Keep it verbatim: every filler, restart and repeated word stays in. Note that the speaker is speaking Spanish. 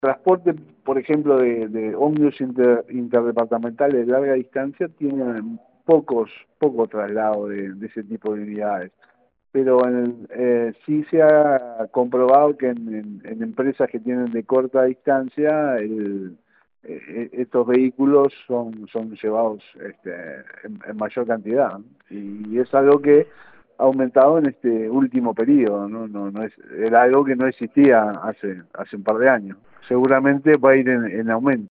transporte, por ejemplo, de, de ómnibus inter, interdepartamentales de larga distancia tienen pocos, poco traslado de, de ese tipo de unidades. Pero en, eh, sí se ha comprobado que en, en, en empresas que tienen de corta distancia, el, eh, estos vehículos son, son llevados este, en, en mayor cantidad, ¿no? Y es algo que ha aumentado en este último periodo, ¿no? No, no es, era algo que no existía hace, hace un par de años. Seguramente va a ir en, en aumento.